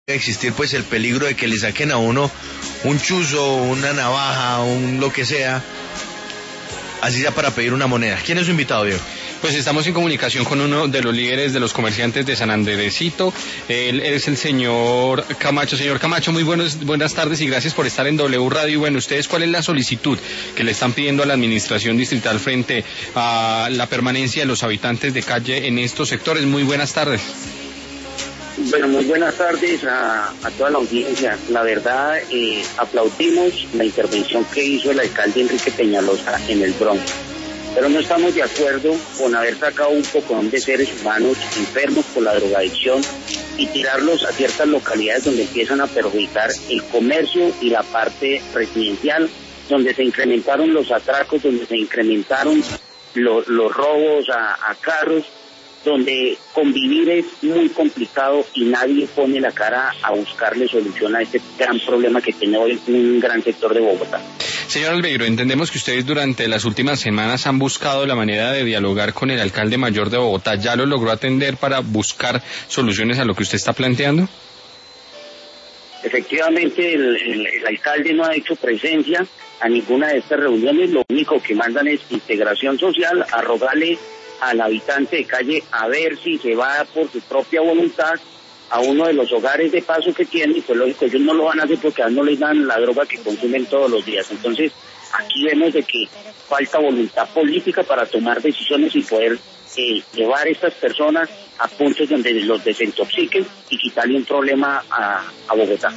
existir pues el peligro de que le saquen a uno un chuzo, una navaja, un lo que sea, así sea para pedir una moneda. ¿Quién es su invitado, Diego? Pues estamos en comunicación con uno de los líderes de los comerciantes de San Andresito. Él es el señor Camacho. Señor Camacho, muy buenas tardes y gracias por estar en W Radio. Y bueno, ¿ustedes cuál es la solicitud que le están pidiendo a la administración distrital frente a la permanencia de los habitantes de calle en estos sectores? Muy buenas tardes. Bueno, muy buenas tardes a toda la audiencia. La verdad, aplaudimos la intervención que hizo el alcalde Enrique Peñalosa en el Bronx, pero no estamos de acuerdo con haber sacado un pocón de seres humanos enfermos por la drogadicción y tirarlos a ciertas localidades donde empiezan a perjudicar el comercio y la parte residencial, donde se incrementaron los atracos, donde se incrementaron los robos a carros, donde convivir es muy complicado y nadie pone la cara a buscarle solución a este gran problema que tiene hoy un gran sector de Bogotá. Señor Albeiro, entendemos que ustedes durante las últimas semanas han buscado la manera de dialogar con el alcalde mayor de Bogotá. ¿Ya lo logró atender para buscar soluciones a lo que usted está planteando? Efectivamente, el alcalde no ha hecho presencia a ninguna de estas reuniones. Lo único que mandan es integración social, a rogarle al habitante de calle a ver si se va por su propia voluntad a uno de los hogares de paso que tiene, y pues lógico, ellos no lo van a hacer porque a no les dan la droga que consumen todos los días. Entonces, aquí vemos de que falta voluntad política para tomar decisiones y poder llevar a estas personas a puntos donde los desintoxiquen y quitarle un problema a Bogotá.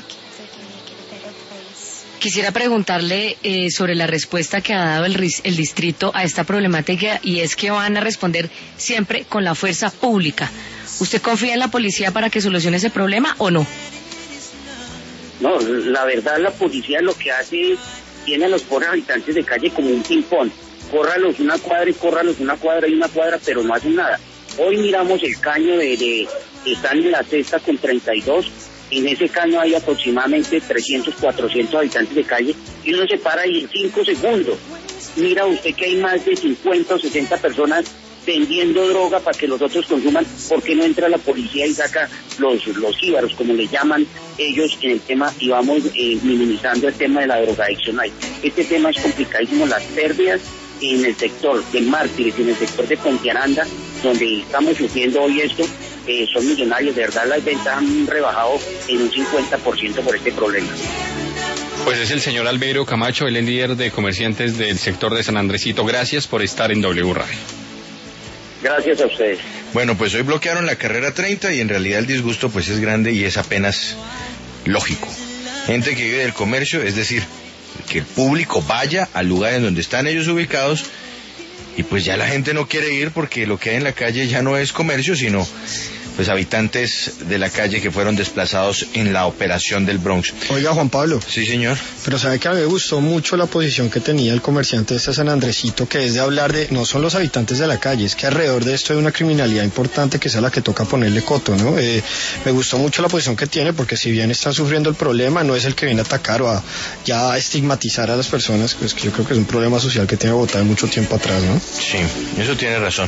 Quisiera preguntarle sobre la respuesta que ha dado el distrito a esta problemática, y es que van a responder siempre con la fuerza pública. ¿Usted confía en la policía para que solucione ese problema o no? No, la verdad la policía lo que hace es, tiene a los pobres habitantes de calle como un ping-pong. Córralos una cuadra y córralos una cuadra y una cuadra, pero no hacen nada. Hoy miramos el caño están en la cesta con 32. En ese caño hay aproximadamente 300, 400 habitantes de calle y uno se para ahí en 5 segundos. Mira usted que hay más de 50 o 60 personas vendiendo droga para que los otros consuman. ¿Por qué no entra la policía y saca los jíbaros, como le llaman ellos en el tema, y vamos minimizando el tema de la drogadicción ahí? Este tema es complicadísimo, las pérdidas en el sector de Mártires y en el sector de Puente Aranda, donde estamos sufriendo hoy esto, son millonarios. De verdad las ventas han rebajado en un 50% por este problema. Pues es el señor Albeiro Camacho, él es líder de comerciantes del sector de San Andresito. Gracias por estar en W Radio. Gracias a ustedes. Bueno, pues hoy bloquearon la carrera 30 y en realidad el disgusto pues es grande y es apenas lógico. Gente que vive del comercio, es decir, que el público vaya al lugar en donde están ellos ubicados, y pues ya la gente no quiere ir porque lo que hay en la calle ya no es comercio, sino pues habitantes de la calle que fueron desplazados en la operación del Bronx. Oiga, Juan Pablo. Sí, señor. Pero sabe que a mí me gustó mucho la posición que tenía el comerciante de este San Andresito, que es de hablar de, no son los habitantes de la calle, es que alrededor de esto hay una criminalidad importante que es a la que toca ponerle coto, ¿no? Me gustó mucho la posición que tiene, porque si bien están sufriendo el problema, no es el que viene a atacar o a ya a estigmatizar a las personas, pues que yo creo que es un problema social que tiene Bogotá de mucho tiempo atrás, ¿no? Sí, eso tiene razón.